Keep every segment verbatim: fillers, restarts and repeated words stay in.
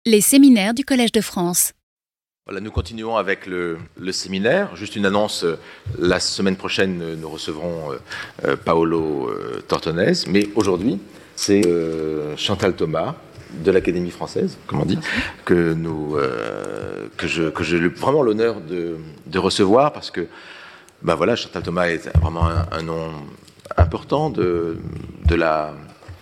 Les séminaires du Collège de France. Voilà, nous continuons avec le, le séminaire. Juste une annonce, la semaine prochaine, nous recevrons euh, Paolo euh, Tortonese, mais aujourd'hui, c'est euh, Chantal Thomas de l'Académie française, comme on dit, que, nous, euh, que, je, que j'ai vraiment l'honneur de, de recevoir, parce que ben voilà, Chantal Thomas est vraiment un, un nom important de, de la...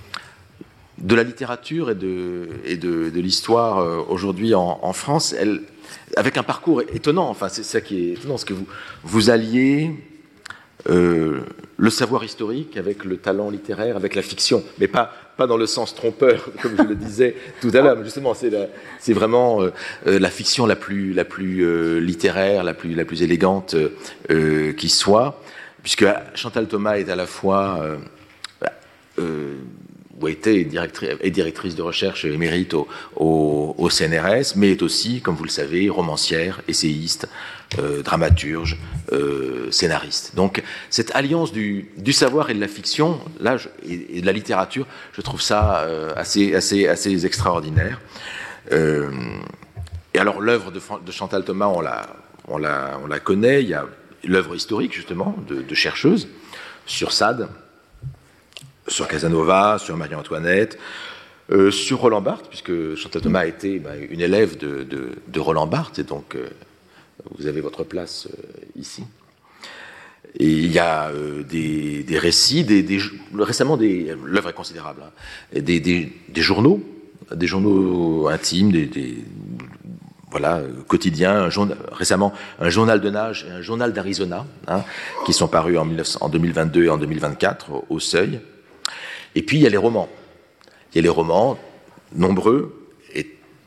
de la littérature et de, et de, de l'histoire euh, aujourd'hui en, en France, elle, avec un parcours étonnant. Enfin, c'est ça qui est étonnant, c'est que vous, vous alliez euh, le savoir historique avec le talent littéraire, avec la fiction, mais pas, pas dans le sens trompeur, comme je le disais tout à l'heure, mais justement, c'est, la, c'est vraiment euh, la fiction la plus, la plus euh, littéraire, la plus, la plus élégante euh, qui soit, puisque Chantal Thomas est à la fois... Euh, euh, ou a été directrice, est directrice de recherche émérite au, au, au C N R S, mais est aussi, comme vous le savez, romancière, essayiste, euh, dramaturge, euh, scénariste. Donc, cette alliance du, du savoir et de la fiction, là, je, et, et de la littérature, je trouve ça euh, assez, assez, assez extraordinaire. Euh, et alors, l'œuvre de, de Chantal Thomas, on la, on, la, on la connaît. Il y a l'œuvre historique, justement, de, de chercheuse sur Sade, sur Casanova, sur Marie-Antoinette, euh, sur Roland Barthes, puisque Chantal Thomas a été bah, une élève de, de, de Roland Barthes, et donc euh, vous avez votre place euh, ici. Et il y a euh, des, des récits, des, des, récemment, des, l'œuvre est considérable, hein, des, des, des journaux, des journaux intimes, des, des voilà, quotidiens, un journal, récemment un journal de nage et un journal d'Arizona, hein, qui sont parus en, mille neuf cents, en deux mille vingt-deux et en deux mille vingt-quatre au, au Seuil. Et puis, il y a les romans. Il y a les romans, nombreux et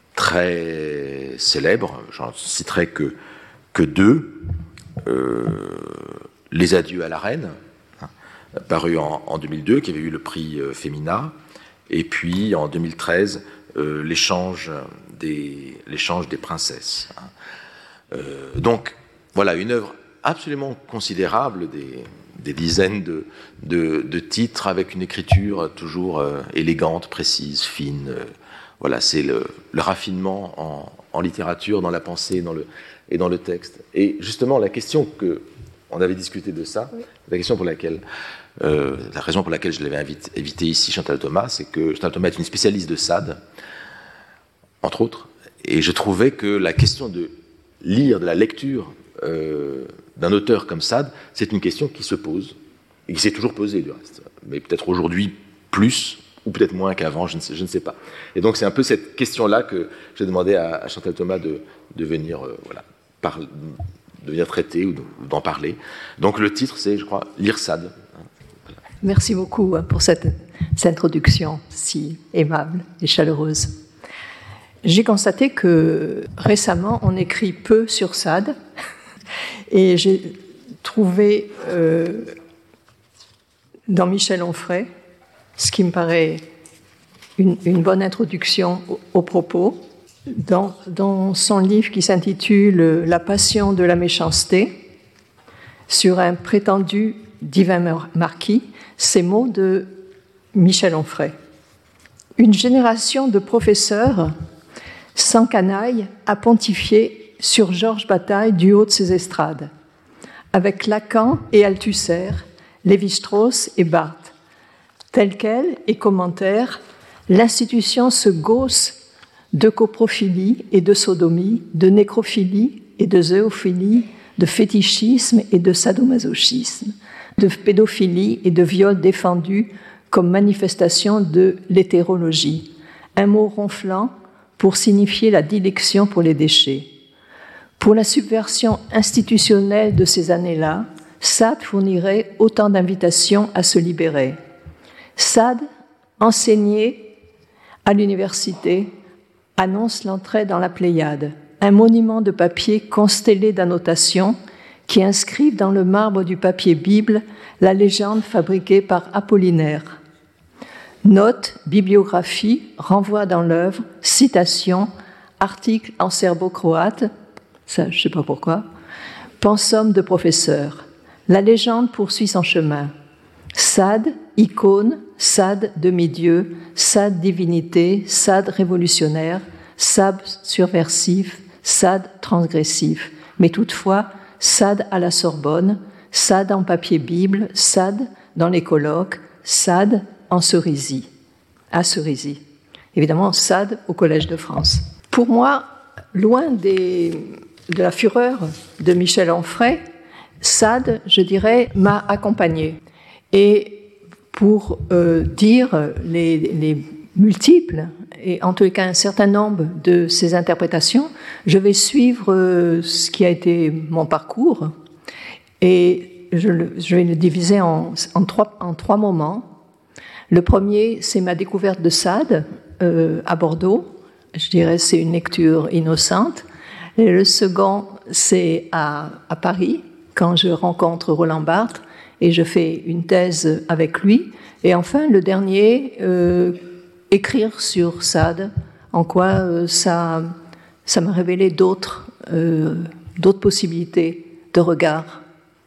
très célèbres. J'en citerai que, que deux. Euh, Les Adieux à la Reine, hein, paru en, en deux mille deux, qui avait eu le prix euh, Femina. Et puis, en deux mille treize, euh, l'échange, des, l'échange des princesses. Hein. Euh, donc, voilà, une œuvre absolument considérable, des... des dizaines de, de, de titres avec une écriture toujours euh, élégante, précise, fine. Euh, voilà, c'est le, le raffinement en, en littérature, dans la pensée et dans, le, et dans le texte. Et justement, la question que on avait discuté de ça, oui. la question pour laquelle, euh, la raison pour laquelle je l'avais invité, invité ici, Chantal Thomas, c'est que Chantal Thomas est une spécialiste de Sade, entre autres, et je trouvais que la question de lire, de la lecture euh, d'un auteur comme Sade, c'est une question qui se pose, et qui s'est toujours posée du reste, mais peut-être aujourd'hui plus, ou peut-être moins qu'avant, je ne sais, je ne sais pas. Et donc c'est un peu cette question-là que j'ai demandé à, à Chantal Thomas de, de venir, euh, voilà, par, de venir traiter ou, de, ou d'en parler. Donc le titre, c'est, je crois, Lire Sade. Voilà. Merci beaucoup pour cette, cette introduction si aimable et chaleureuse. J'ai constaté que récemment, on écrit peu sur Sade. Et j'ai trouvé euh, dans Michel Onfray, ce qui me paraît une, une bonne introduction au, au propos, dans, dans son livre qui s'intitule « La passion de la méchanceté », sur un prétendu divin marquis, ces mots de Michel Onfray. Une génération de professeurs sans canaille a pontifié sur Georges Bataille du haut de ses estrades, avec Lacan et Althusser, Lévi-Strauss et Barthes. Tel quel, et commentaire, l'institution se gausse de coprophilie et de sodomie, de nécrophilie et de zoophilie, de fétichisme et de sadomasochisme, de pédophilie et de viol défendus comme manifestation de l'hétérologie, un mot ronflant pour signifier la dilection pour les déchets. Pour la subversion institutionnelle de ces années-là, Sade fournirait autant d'invitations à se libérer. Sade, enseigné à l'université, annonce l'entrée dans la Pléiade, un monument de papier constellé d'annotations qui inscrivent dans le marbre du papier Bible la légende fabriquée par Apollinaire. Notes, bibliographie, renvoi dans l'œuvre, citations, articles en serbo-croate, ça je ne sais pas pourquoi, pensum de professeur. La légende poursuit son chemin. Sade, icône, Sade, demi-dieu, Sade, divinité, Sade, révolutionnaire, Sade subversif, Sade transgressif. Mais toutefois, Sade à la Sorbonne, Sade en papier Bible, Sade dans les colloques, Sade en Cerisy, à Cerisy. Évidemment, Sade au Collège de France. Pour moi, loin des, de la fureur de Michel Onfray, Sade, je dirais, m'a accompagnée. Et pour euh, dire les, les multiples, et en tous les cas un certain nombre de ces interprétations, je vais suivre euh, ce qui a été mon parcours, et je, le, je vais le diviser en, en, trois, en trois moments. Le premier, c'est ma découverte de Sade euh, à Bordeaux. Je dirais c'est une lecture innocente. Et le second, c'est à, à Paris, quand je rencontre Roland Barthes et je fais une thèse avec lui. Et enfin, le dernier, euh, écrire sur Sade, en quoi euh, ça, ça m'a révélé d'autres, euh, d'autres possibilités de regard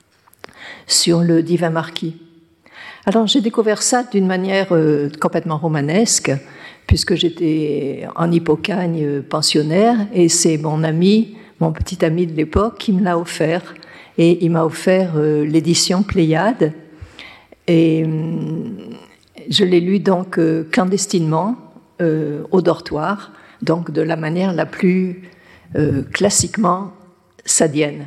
sur le divin marquis. Alors, j'ai découvert Sade d'une manière euh, complètement romanesque, puisque j'étais en Hippocagne pensionnaire, et c'est mon ami, mon petit ami de l'époque, qui me l'a offert. Et il m'a offert euh, l'édition Pléiade. Et euh, je l'ai lu donc euh, clandestinement euh, au dortoir, donc de la manière la plus euh, classiquement sadienne.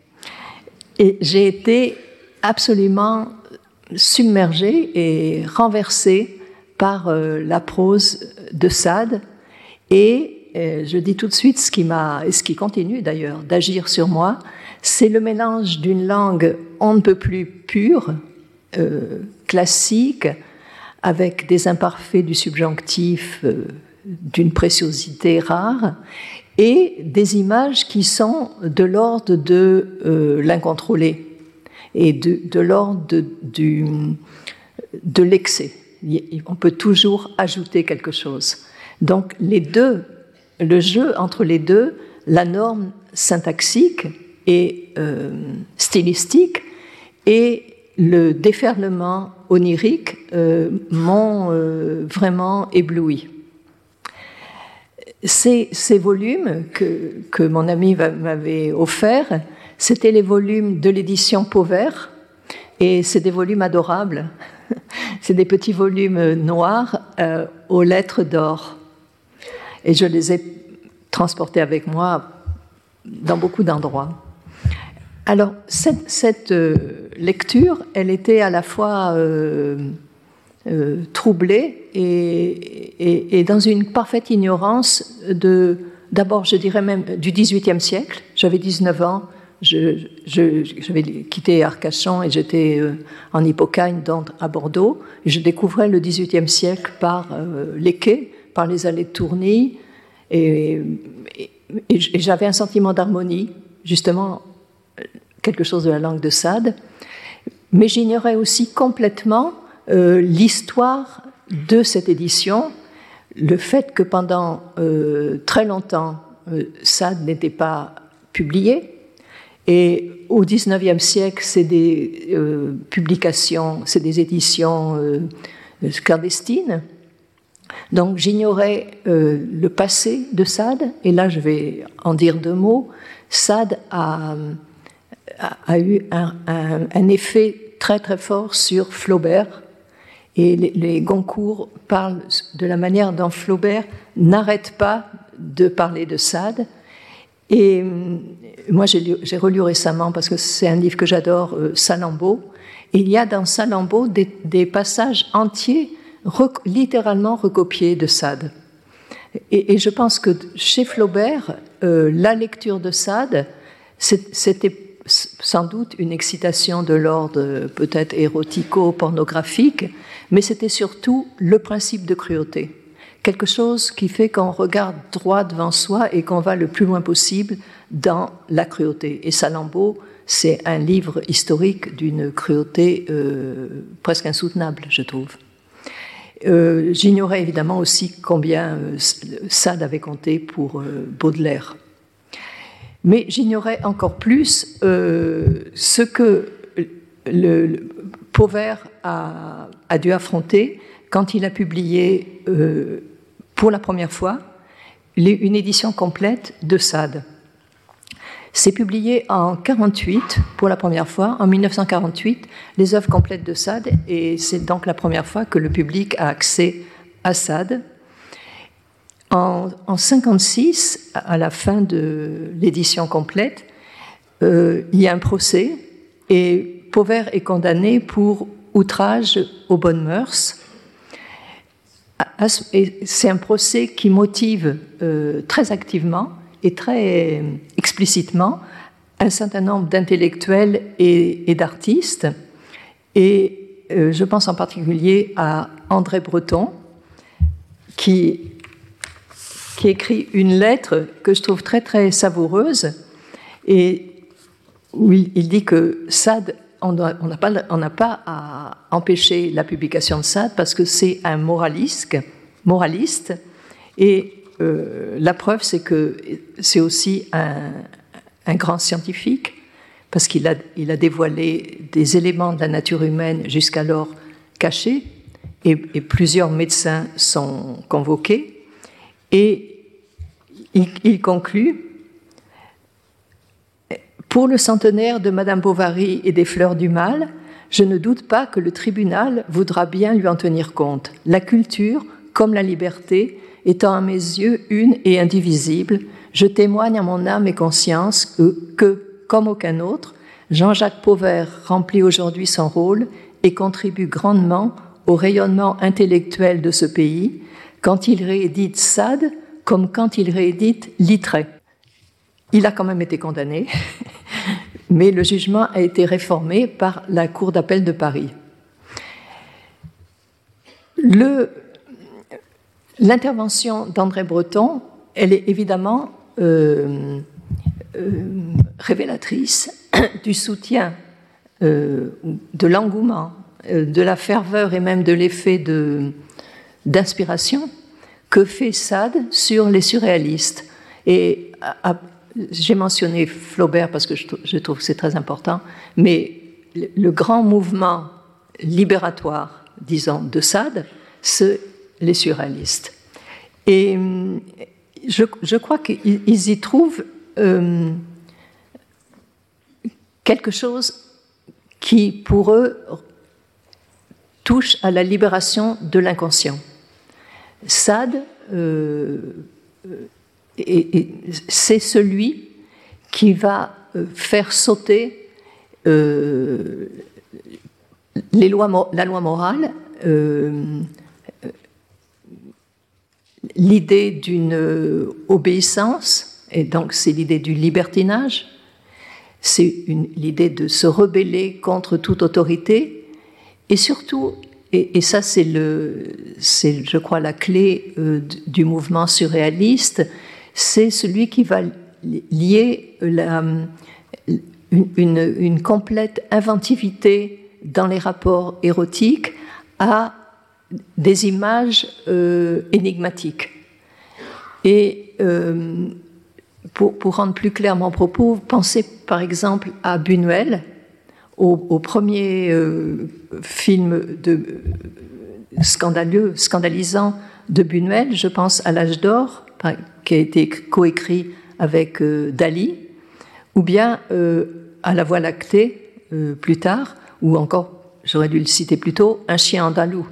Et j'ai été absolument submergée et renversée par euh, la prose de Sade, et euh, je dis tout de suite ce qui m'a, et ce qui continue d'ailleurs d'agir sur moi, c'est le mélange d'une langue on ne peut plus pure, euh, classique, avec des imparfaits du subjonctif euh, d'une préciosité rare, et des images qui sont de l'ordre de euh, l'incontrôlé et de, de l'ordre de, du, de l'excès. On peut toujours ajouter quelque chose. Donc les deux, le jeu entre les deux, la norme syntaxique et euh, stylistique et le déferlement onirique euh, m'ont euh, vraiment ébloui. Ces, ces volumes que, que mon ami m'avait offerts, c'était les volumes de l'édition Pauvert, et c'est des volumes adorables. C'est des petits volumes noirs euh, aux lettres d'or. Et je les ai transportés avec moi dans beaucoup d'endroits. Alors, cette, cette euh, lecture, elle était à la fois euh, euh, troublée et, et, et dans une parfaite ignorance de, d'abord, je dirais même, du dix-huitième siècle. J'avais dix-neuf ans. Je, je, j'avais quitté Arcachon et j'étais euh, en Hippocagne, donc à Bordeaux. Et je découvrais le dix-huitième siècle par euh, les quais, par les allées de Tourny, et, et, et j'avais un sentiment d'harmonie, justement, quelque chose de la langue de Sade. Mais j'ignorais aussi complètement euh, l'histoire de cette édition, le fait que pendant euh, très longtemps, euh, Sade n'était pas publié. Et au dix-neuvième siècle, c'est des euh, publications, c'est des éditions euh, clandestines. Donc j'ignorais euh, le passé de Sade, et là je vais en dire deux mots. Sade a, a, a eu un, un, un effet très très fort sur Flaubert, et les, les Goncourt parlent de la manière dont Flaubert n'arrête pas de parler de Sade. Et moi, j'ai, lu, j'ai relu récemment, parce que c'est un livre que j'adore, euh, Salammbô. Et il y a dans Salammbô des, des passages entiers, rec, littéralement recopiés de Sade. Et, et je pense que chez Flaubert, euh, la lecture de Sade, c'est, c'était sans doute une excitation de l'ordre peut-être érotico-pornographique, mais c'était surtout le principe de cruauté. Quelque chose qui fait qu'on regarde droit devant soi et qu'on va le plus loin possible dans la cruauté. Et Salammbô, c'est un livre historique d'une cruauté euh, presque insoutenable, je trouve. Euh, j'ignorais évidemment aussi combien euh, Sade avait compté pour euh, Baudelaire. Mais j'ignorais encore plus euh, ce que le, le Pauvert a, a dû affronter quand il a publié euh, pour la première fois une édition complète de Sade. C'est publié en mille neuf cent quarante-huit pour la première fois. En mille neuf cent quarante-huit, les œuvres complètes de Sade, et c'est donc la première fois que le public a accès à Sade. En mille neuf cent cinquante-six, à la fin de l'édition complète, euh, il y a un procès et Pauvert est condamné pour outrage aux bonnes mœurs. Et c'est un procès qui motive euh, très activement et très explicitement un certain nombre d'intellectuels et, et d'artistes. Et euh, je pense en particulier à André Breton, qui, qui écrit une lettre que je trouve très très savoureuse, et où il, il dit que Sade, on n'a pas, on n'a pas à empêcher la publication de Sade parce que c'est un moraliste, moraliste et euh, la preuve c'est que c'est aussi un, un grand scientifique parce qu'il a, il a dévoilé des éléments de la nature humaine jusqu'alors cachés et, et plusieurs médecins sont convoqués et il, il conclut: pour le centenaire de Madame Bovary et des Fleurs du Mal, je ne doute pas que le tribunal voudra bien lui en tenir compte. La culture, comme la liberté, étant à mes yeux une et indivisible, je témoigne à mon âme et conscience que, que comme aucun autre, Jean-Jacques Pauvert remplit aujourd'hui son rôle et contribue grandement au rayonnement intellectuel de ce pays quand il réédite Sade comme quand il réédite Littré. Il a quand même été condamné, mais le jugement a été réformé par la Cour d'appel de Paris. Le, l'intervention d'André Breton, elle est évidemment euh, euh, révélatrice du soutien, euh, de l'engouement, euh, de la ferveur et même de l'effet de, d'inspiration que fait Sade sur les surréalistes. Et à, à, j'ai mentionné Flaubert parce que je trouve que c'est très important, mais le grand mouvement libératoire, disons, de Sade, c'est les surréalistes. Et je, je crois qu'ils y trouvent euh, quelque chose qui, pour eux, touche à la libération de l'inconscient. Sade euh, Et, et c'est celui qui va faire sauter euh, les lois, la loi morale, euh, l'idée d'une obéissance, et donc c'est l'idée du libertinage, c'est une, l'idée de se rebeller contre toute autorité, et surtout, et, et ça c'est, le, c'est, je crois, la clé euh, du mouvement surréaliste, c'est celui qui va lier la, une, une, une complète inventivité dans les rapports érotiques à des images euh, énigmatiques. Et euh, pour, pour rendre plus clair mon propos, pensez par exemple à Buñuel, au, au premier euh, film de, euh, scandaleux, scandalisant de Buñuel, je pense à L'Âge d'Or, qui a été coécrit avec euh, Dali, ou bien euh, à La Voie lactée, euh, plus tard, ou encore, j'aurais dû le citer plus tôt, Un chien andalou.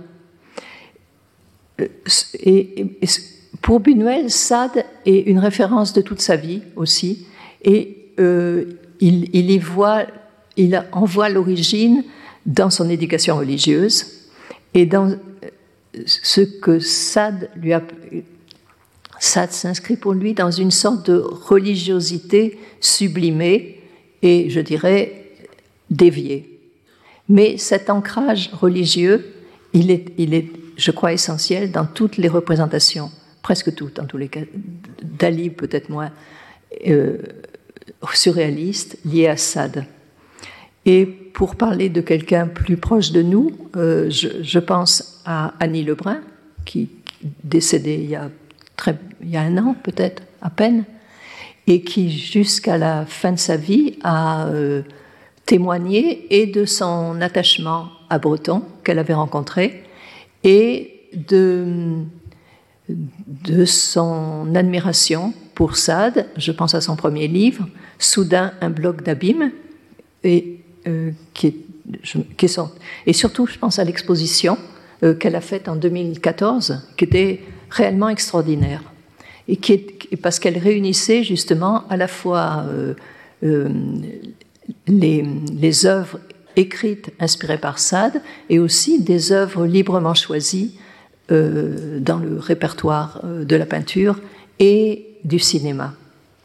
Et, et, et pour Buñuel, Sade est une référence de toute sa vie aussi, et euh, il, il y voit, il en voit l'origine dans son éducation religieuse et dans ce que Sade lui a. Sade s'inscrit pour lui dans une sorte de religiosité sublimée et, je dirais, déviée. Mais cet ancrage religieux, il est, il est, je crois, essentiel dans toutes les représentations, presque toutes, en tous les cas. Dali, peut-être moins, euh, surréaliste, lié à Sade. Et pour parler de quelqu'un plus proche de nous, euh, je, je pense à Annie Lebrun, qui, qui décédée il y a Très, il y a un an peut-être, à peine, et qui jusqu'à la fin de sa vie a euh, témoigné et de son attachement à Breton qu'elle avait rencontré et de, de son admiration pour Sade. Je pense à son premier livre, Soudain un bloc d'abîme, et, euh, qui est, je, qui est son, et surtout je pense à l'exposition euh, qu'elle a faite en deux mille quatorze, qui était réellement extraordinaire, et qui est, parce qu'elle réunissait justement à la fois euh, euh, les, les œuvres écrites inspirées par Sade et aussi des œuvres librement choisies Euh, dans le répertoire euh, de la peinture et du cinéma.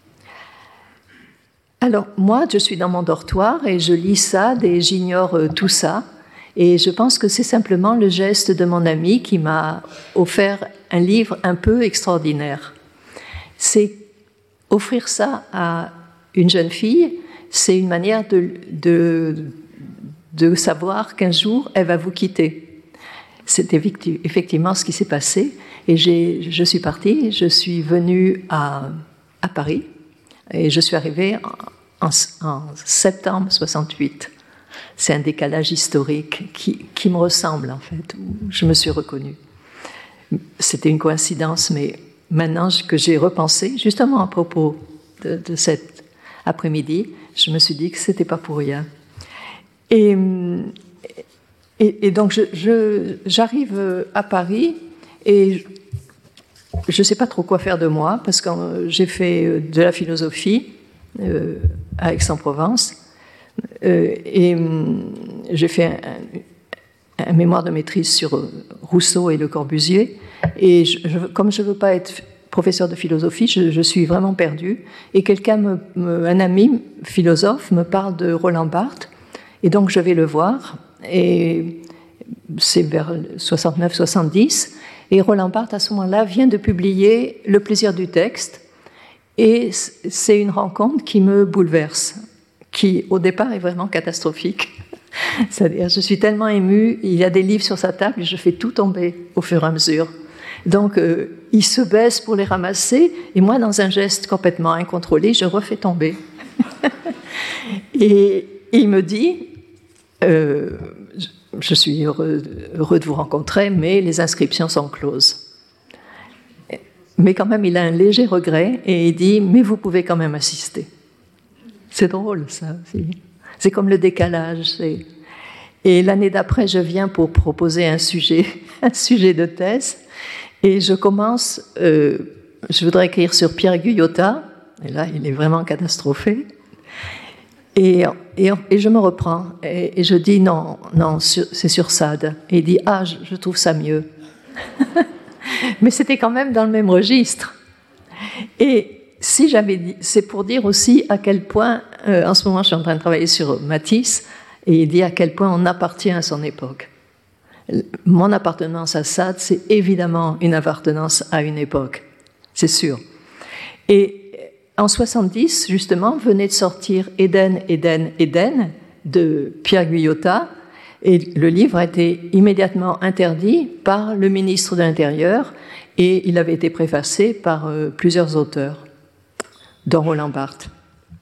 Alors moi, je suis dans mon dortoir et je lis Sade et j'ignore euh, tout ça. Et je pense que c'est simplement le geste de mon ami qui m'a offert un livre un peu extraordinaire. C'est offrir ça à une jeune fille, c'est une manière de, de, de savoir qu'un jour, elle va vous quitter. C'est effectivement ce qui s'est passé. Et j'ai, je suis partie, je suis venue à, à Paris, et je suis arrivée en, en, en septembre soixante-huit. C'est un décalage historique qui, qui me ressemble, en fait, où je me suis reconnue. C'était une coïncidence, mais maintenant que j'ai repensé, justement à propos de, de cet après-midi, je me suis dit que ce n'était pas pour rien. Et... Et, et donc, je, je, j'arrive à Paris et je ne sais pas trop quoi faire de moi parce que j'ai fait de la philosophie euh, à Aix-en-Provence euh, et j'ai fait un, un mémoire de maîtrise sur Rousseau et Le Corbusier. Et je, je, comme je ne veux pas être professeur de philosophie, je, je suis vraiment perdue. Et quelqu'un, me, me, un ami philosophe, me parle de Roland Barthes. Et donc, je vais le voir. Et c'est vers soixante-neuf soixante-dix, et Roland Barthes à ce moment-là vient de publier Le plaisir du texte, et c'est une rencontre qui me bouleverse, qui au départ est vraiment catastrophique. C'est-à-dire, je suis tellement émue, il y a des livres sur sa table, et je fais tout tomber au fur et à mesure. Donc euh, il se baisse pour les ramasser, et moi dans un geste complètement incontrôlé, je refais tomber. et, et il me dit Euh, je suis heureux, heureux de vous rencontrer, mais les inscriptions sont closes. Mais quand même, il a un léger regret et il dit, mais vous pouvez quand même assister. C'est drôle, ça. C'est comme le décalage. C'est... Et l'année d'après, je viens pour proposer un sujet, un sujet de thèse, et je commence, euh, je voudrais écrire sur Pierre Guyota, et là, il est vraiment catastrophé. Et, et, et je me reprends et, et je dis non, non, c'est sur Sade. Et il dit ah, je, je trouve ça mieux. Mais c'était quand même dans le même registre. Et si j'avais dit, c'est pour dire aussi à quel point, euh, en ce moment, je suis en train de travailler sur Matisse, et il dit à quel point on appartient à son époque. Mon appartenance à Sade, c'est évidemment une appartenance à une époque, c'est sûr. Et en soixante-dix, justement, venait de sortir Éden, Éden, Éden de Pierre Guyota, et le livre a été immédiatement interdit par le ministre de l'Intérieur, et il avait été préfacé par euh, plusieurs auteurs, dont Roland Barthes.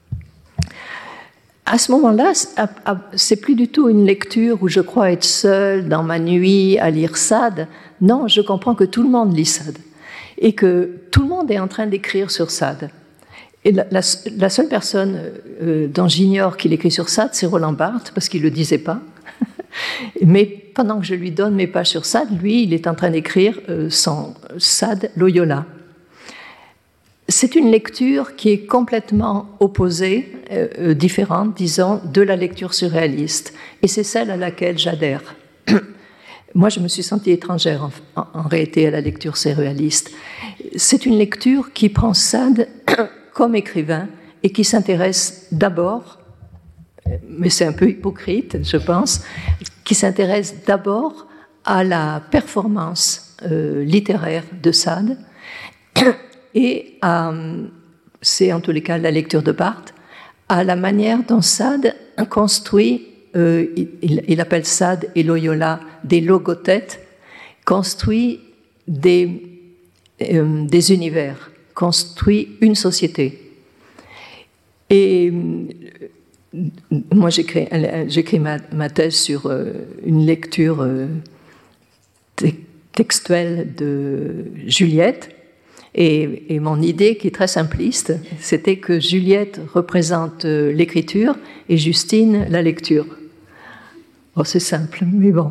À ce moment-là, c'est plus du tout une lecture où je crois être seule dans ma nuit à lire Sade. Non, je comprends que tout le monde lit Sade, et que tout le monde est en train d'écrire sur Sade. Et la, la, la seule personne euh, dont j'ignore qu'il écrit sur Sade, c'est Roland Barthes, parce qu'il ne le disait pas. Mais pendant que je lui donne mes pages sur Sade, lui, il est en train d'écrire euh, son Sade Loyola. C'est une lecture qui est complètement opposée, euh, différente, disons, de la lecture surréaliste. Et c'est celle à laquelle j'adhère. Moi, je me suis sentie étrangère, en, en, en réalité, à la lecture surréaliste. C'est une lecture qui prend Sade comme écrivain et qui s'intéresse d'abord, mais c'est un peu hypocrite, je pense, qui s'intéresse d'abord à la performance euh, littéraire de Sade et à, c'est en tous les cas la lecture de Barthes, à la manière dont Sade construit, euh, il, il appelle Sade et Loyola des logothètes, construit des, euh, des univers, construit une société. Et moi, j'écris, j'écris ma, ma thèse sur une lecture textuel de Juliette. Et, et mon idée, qui est très simpliste, c'était que Juliette représente l'écriture et Justine la lecture. Oh, c'est simple, mais bon,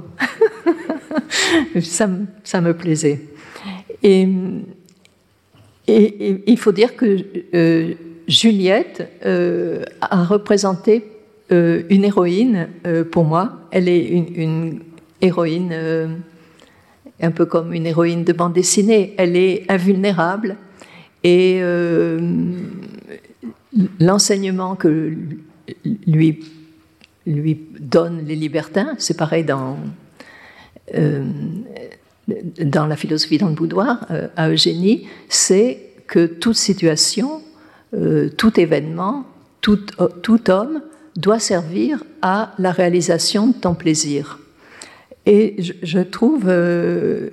ça, ça me plaisait. Et, et, et il faut dire que euh, Juliette euh, a représenté euh, une héroïne euh, pour moi. Elle est une, une héroïne... Euh, un peu comme une héroïne de bande dessinée. Elle est invulnérable et euh, l'enseignement que lui, lui donnent les libertins, c'est pareil dans, euh, dans la philosophie dans le boudoir, euh, à Eugénie, c'est que toute situation, euh, tout événement, tout, tout homme doit servir à la réalisation de ton plaisir. Et je, je trouve euh,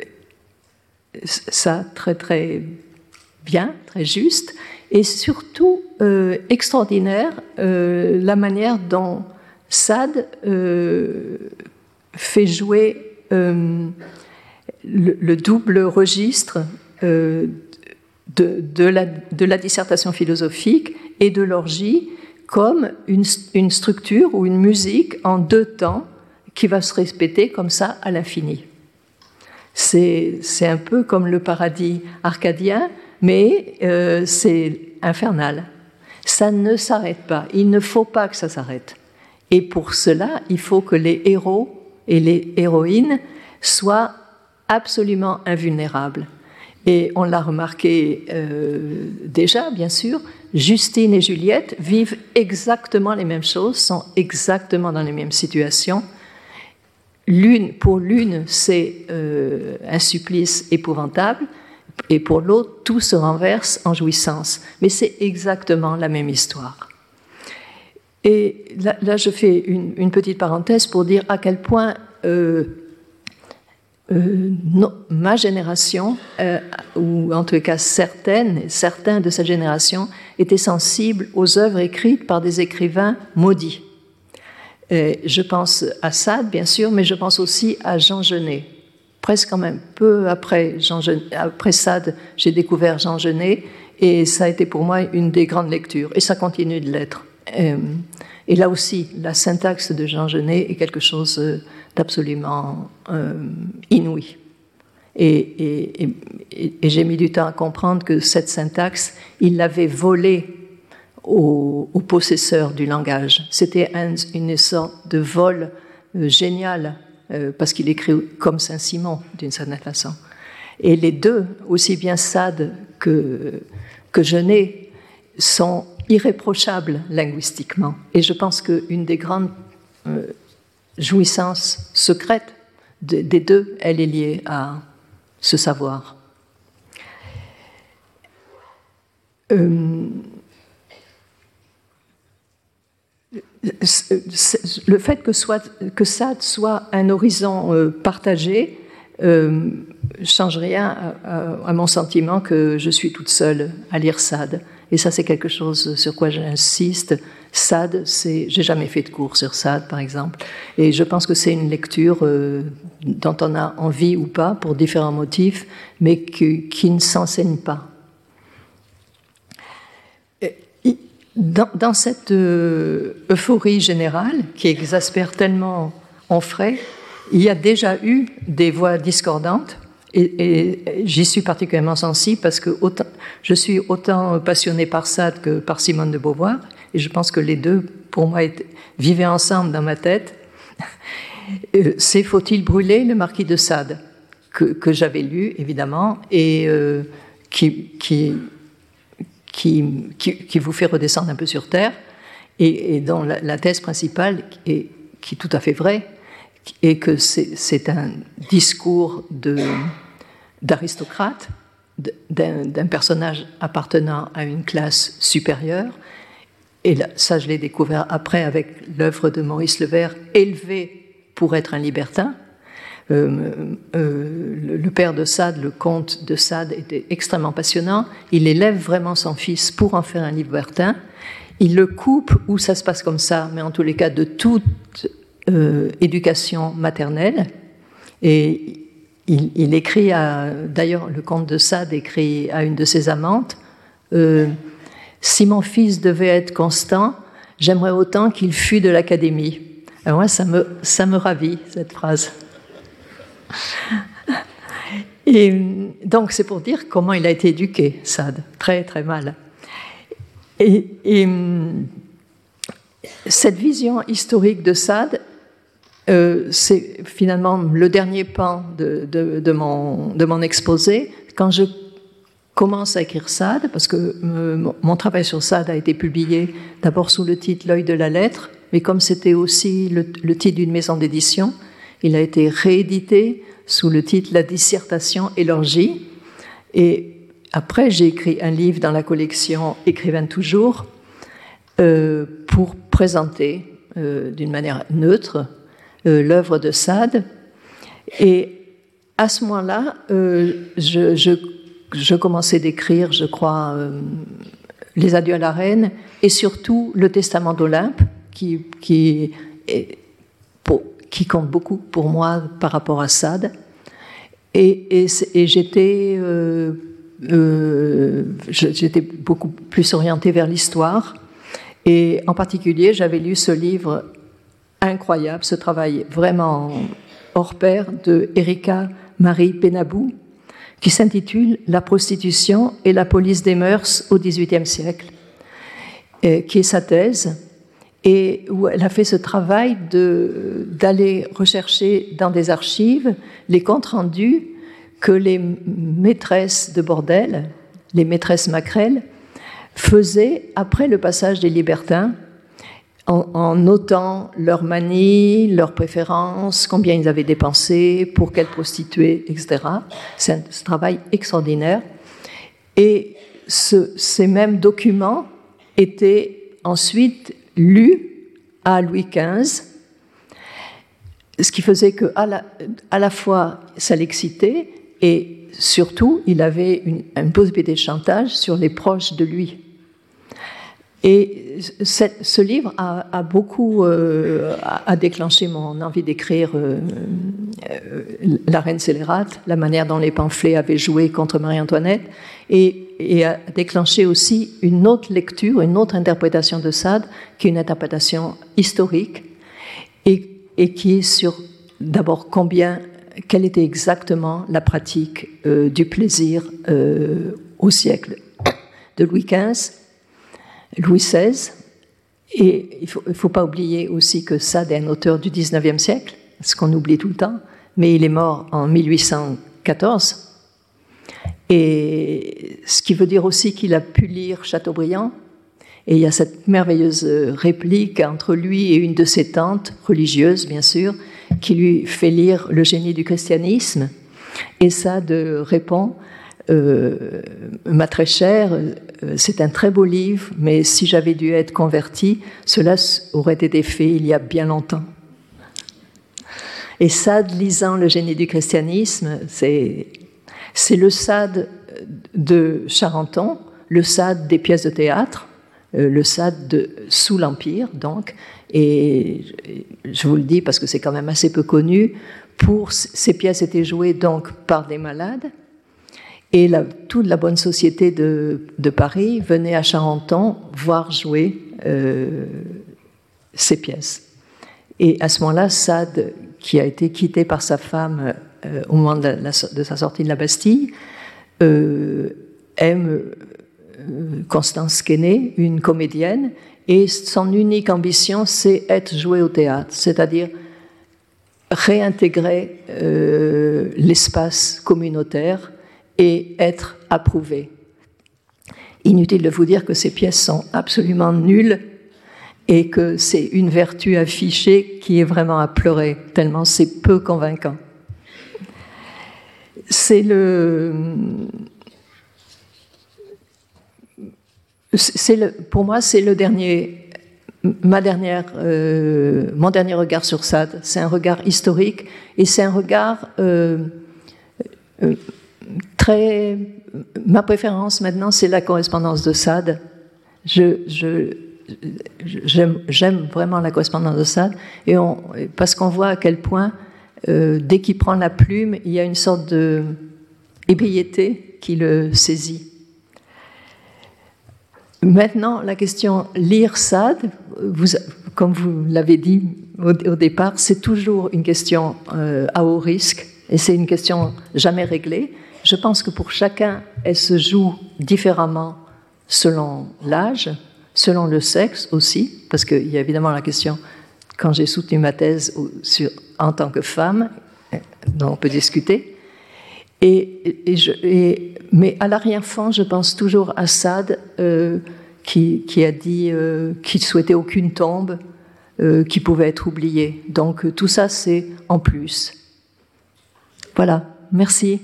ça très très bien, très juste, et surtout euh, extraordinaire euh, la manière dont Sade euh, fait jouer euh, le, le double registre euh, de, de, la, de la dissertation philosophique et de l'orgie comme une, une structure ou une musique en deux temps qui va se répéter comme ça à l'infini. C'est, c'est un peu comme le paradis arcadien, mais euh, c'est infernal. Ça ne s'arrête pas. Il ne faut pas que ça s'arrête. Et pour cela, il faut que les héros et les héroïnes soient absolument invulnérables. Et on l'a remarqué euh, déjà, bien sûr, Justine et Juliette vivent exactement les mêmes choses, sont exactement dans les mêmes situations. L'une, pour l'une, c'est euh, un supplice épouvantable, et pour l'autre, tout se renverse en jouissance. Mais c'est exactement la même histoire. Et là, là je fais une, une petite parenthèse pour dire à quel point euh, euh, non, ma génération, euh, ou en tout cas certaines, certains de cette génération, étaient sensibles aux œuvres écrites par des écrivains maudits. Et je pense à Sade, bien sûr, mais je pense aussi à Jean Genet. Presque quand même, peu après, Jean Genet, après Sade, j'ai découvert Jean Genet, et ça a été pour moi une des grandes lectures, et ça continue de l'être. Et, et là aussi, la syntaxe de Jean Genet est quelque chose d'absolument euh, inouï. Et, et, et, et j'ai mis du temps à comprendre que cette syntaxe, il l'avait volée Au, au possesseur du langage. C'était un, une sorte de vol euh, génial, euh, parce qu'il écrit comme Saint-Simon, d'une certaine façon. Et les deux, aussi bien Sade que, que Genet, sont irréprochables linguistiquement. Et je pense qu'une des grandes euh, jouissances secrètes de, des deux, elle est liée à ce savoir. Euh, Le fait que, soit, que Sade soit un horizon euh, partagé euh, change rien à, à, à mon sentiment que je suis toute seule à lire Sade. Et ça, c'est quelque chose sur quoi j'insiste. Sade, c'est, j'ai jamais fait de cours sur Sade, par exemple. Et je pense que c'est une lecture euh, dont on a envie ou pas, pour différents motifs, mais qui, qui ne s'enseigne pas. Dans, dans cette euh, euphorie générale qui exaspère tellement Onfray, il y a déjà eu des voix discordantes, et, et j'y suis particulièrement sensible parce que autant, je suis autant passionnée par Sade que par Simone de Beauvoir, et je pense que les deux, pour moi, étaient, vivaient ensemble dans ma tête. C'est Faut-il brûler le marquis de Sade, que, que j'avais lu, évidemment, et euh, qui... qui Qui, qui, qui vous fait redescendre un peu sur Terre, et, et dont la, la thèse principale, est, qui est tout à fait vraie, est que c'est, c'est un discours de, d'aristocrate, d'un, d'un personnage appartenant à une classe supérieure, et là, ça je l'ai découvert après avec l'œuvre de Maurice Levert, élevé pour être un libertin. Euh, euh, le, le père de Sade, le comte de Sade, était extrêmement passionnant. Il élève vraiment son fils pour en faire un libertin. Il le coupe, ou ça se passe comme ça, mais en tous les cas de toute euh, éducation maternelle. Et il, il écrit à, d'ailleurs, le comte de Sade écrit à une de ses amantes, euh, « Si mon fils devait être constant, j'aimerais autant qu'il fût de l'Académie. » Alors moi, ça me, ça me ravit, cette phrase. Et donc, c'est pour dire comment il a été éduqué, Sade, très, très mal. Et, et cette vision historique de Sade, euh, c'est finalement le dernier pan de, de, de, mon, de mon exposé. Quand je commence à écrire Sade, parce que euh, mon travail sur Sade a été publié d'abord sous le titre L'œil de la lettre, mais comme c'était aussi le, le titre d'une maison d'édition, il a été réédité sous le titre La dissertation et l'orgie. Et après, j'ai écrit un livre dans la collection Écrivain toujours euh, pour présenter euh, d'une manière neutre euh, l'œuvre de Sade. Et à ce moment-là, euh, je, je, je commençais d'écrire, je crois, euh, Les adieux à la reine et surtout Le testament d'Olympe, qui, qui, est, pour, qui compte beaucoup pour moi par rapport à Sade. Et, et, et j'étais, euh, euh, j'étais beaucoup plus orientée vers l'histoire. Et en particulier, j'avais lu ce livre incroyable, ce travail vraiment hors pair de Erika Marie Pénabou, qui s'intitule « La prostitution et la police des mœurs au dix-huitième siècle », qui est sa thèse, et où elle a fait ce travail de, d'aller rechercher dans des archives les comptes rendus que les maîtresses de bordel, les maîtresses maquerelles, faisaient après le passage des libertins, en, en notant leurs manies, leurs préférences, combien ils avaient dépensé, pour quelles prostituées, et cetera. C'est un, c'est un travail extraordinaire. Et ce, ces mêmes documents étaient ensuite lus à Louis quinze, ce qui faisait qu'à la, à la fois ça l'excitait et surtout il avait une, une possibilité de chantage sur les proches de lui. Et cette, ce livre a, a beaucoup euh, a, a déclenché mon envie d'écrire euh, euh, La Reine scélérate, la manière dont les pamphlets avaient joué contre Marie-Antoinette, et, et a déclenché aussi une autre lecture, une autre interprétation de Sade, qui est une interprétation historique, et, et qui est sur d'abord combien, quelle était exactement la pratique euh, du plaisir euh, au siècle de Louis quinze, Louis seize, et il ne faut, faut pas oublier aussi que Sade est un auteur du dix-neuvième siècle, ce qu'on oublie tout le temps, mais il est mort en mille huit cent quatorze, et ce qui veut dire aussi qu'il a pu lire Chateaubriand, et il y a cette merveilleuse réplique entre lui et une de ses tantes, religieuses bien sûr, qui lui fait lire Le génie du christianisme, et Sade répond euh, « Ma très chère, c'est un très beau livre, mais si j'avais dû être convertie, cela aurait été fait il y a bien longtemps. » Et Sade, lisant Le génie du christianisme, c'est, c'est le Sade de Charenton, le Sade des pièces de théâtre, le Sade de, sous l'Empire, donc, et je vous le dis parce que c'est quand même assez peu connu, pour, ces pièces étaient jouées donc par des malades, et la, toute la bonne société de, de Paris venait à Charenton voir jouer euh, ces pièces. Et à ce moment-là, Sade, qui a été quitté par sa femme euh, au moment de, la, de sa sortie de la Bastille, euh, aime euh, Constance Quesnay, une comédienne, et son unique ambition, c'est être joué au théâtre, c'est-à-dire réintégrer euh, l'espace communautaire et être approuvé. Inutile de vous dire que ces pièces sont absolument nulles et que c'est une vertu affichée qui est vraiment à pleurer, tellement c'est peu convaincant. C'est le... C'est le, pour moi, c'est le dernier, ma dernière, euh, mon dernier regard sur Sade. C'est un regard historique et c'est un regard euh, euh, très. Ma préférence maintenant, c'est la correspondance de Sade. Je, je, j'aime, j'aime vraiment la correspondance de Sade et on, parce qu'on voit à quel point euh, dès qu'il prend la plume, il y a une sorte de ébriété qui le saisit. Maintenant, la question lire Sade, vous, comme vous l'avez dit au, au départ, c'est toujours une question euh, à haut risque et c'est une question jamais réglée. Je pense que pour chacun, elle se joue différemment selon l'âge, selon le sexe aussi, parce qu'il y a évidemment la question, quand j'ai soutenu ma thèse sur, en tant que femme, dont on peut discuter, et, et je, et, mais à l'arrière-fond, je pense toujours à Sade, euh, qui, qui a dit euh, qu'il ne souhaitait aucune tombe, euh, qui pouvait être oubliée. Donc tout ça, c'est en plus. Voilà, merci.